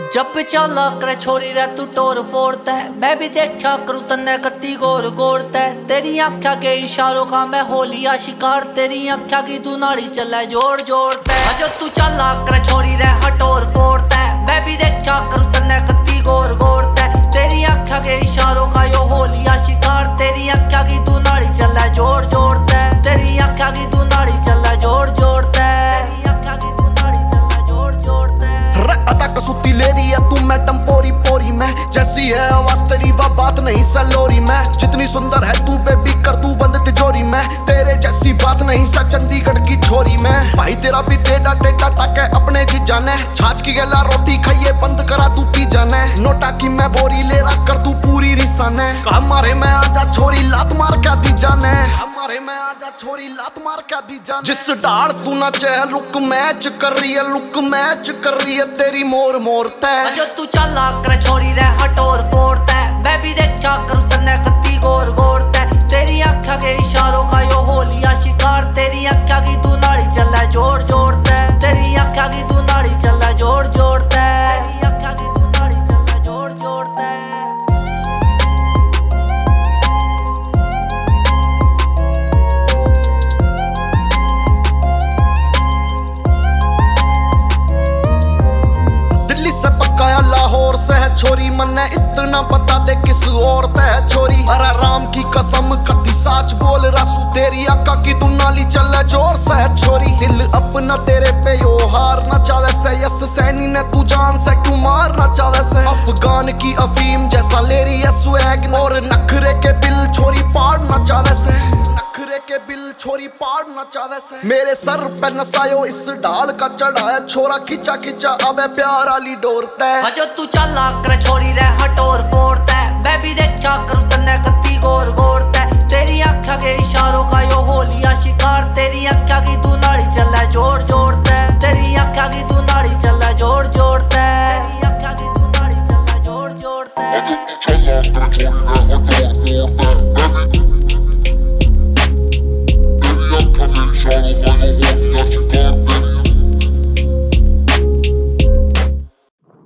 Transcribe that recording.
जब चला करे छोरी रे तू टोर फोड़ता है, मैं भी देखा करूँ तन्ने कत्ती गोर गोरता है। तेरी आँखा के इशारों का मैं हो लिया शिकार, तेरी आँखा की तू नाड़ी चला जोड़ जोड़ता है। जो तू चला करे छोरी रे हटोर फोड़ता है, मैं भी देखा करूँ तन्ने कत्ती गोर गोरता है। तेरी आँखा के इशारों का यो हो लिया शिकार, तेरी आँखा की तू नाड़ी चला जोड़ जोड़ता है। तेरी आँखा की तू नाड़ी चला जोड़ जोड़ता है। तेरी आँखा की तू नाड़ी चला जोड़ जोड़ता है। अटक सुती ले रही है तू मैडम पोरी पोरी में, जैसी है आवाज तेरी वह बात नहीं सलोरी में। जितनी सुंदर है तू बेबी कर तू बंद तिजोरी में, तेरे जैसी बात नहीं सा चंडीगढ़ की छोरी में। भाई तेरा भी टेढ़ा टेढ़ा टाके अपने जी जाने, छाछ की गला रोटी खाइए बंद करा तू पी जाने। नोटा की मैं बोरी ले रहा कर तू पूरी रिसाने, हमारे में आजा छोरी लात मार क्या दी जाने। हमारे में आजा छोरी लात मार क्या दी जाने। जिस डार तू नाचे लुक मैच कर रही है, लुक मैच कर रही है तेरी मोर मोर तय। जो तू चला करे छोरी रे हटोर फोड़ता है, मैं भी देखा करूँ तन्ने कत्ती गोर गोरता है। तेरी आँखा के इशारों का यो हो लिया शिकार, तेरी आँखा की तू नाड़ी चला जोड़ जोड़ता है। तेरी आँखा की तू नाड़ी चला जोड़ जोड़ता है। तेरी आँखा की तू नाड़ी चला जोड़ जोड़ता है। लाहौर से है छोरी, मन्ने इतना बता दे किस और ते है छोरी। अरे राम की कसम कति साच बोल रसू, तेरी आका की तू नाली चले जोर से है छोरी। दिल अपना तेरे पे यो हार ना चावे से, यस सैनी ने तू जान से क्यों मार ना चावे से। अफगान की अफीम जैसा ले रही है स्वैग, और नखरे के बिल छोरी पाड़ ना चावे से। नखरे के बिल छोरी पाड़ ना चावे से। मेरे सर पे नसायो इस ढाल का चढ़ाया छोरा, खिंचा खिंचा अबे प्यार वाली डोरता है। जो तू चला करे छोरी रे हटोर फोड़ता है, मैं भी देखा करूँ तन्ने कत्ती गोर गोरता है। तेरी आँखा के इशारों का यो हो लिया शिकार, तेरी आँखा की तू नाड़ी चला जोड़ जोड़ता है। तेरी आँखा की तू नाड़ी चला जोड़ जोड़ता है। तेरी आँखा की तू नाड़ी चला जोड़ जोड़ता है।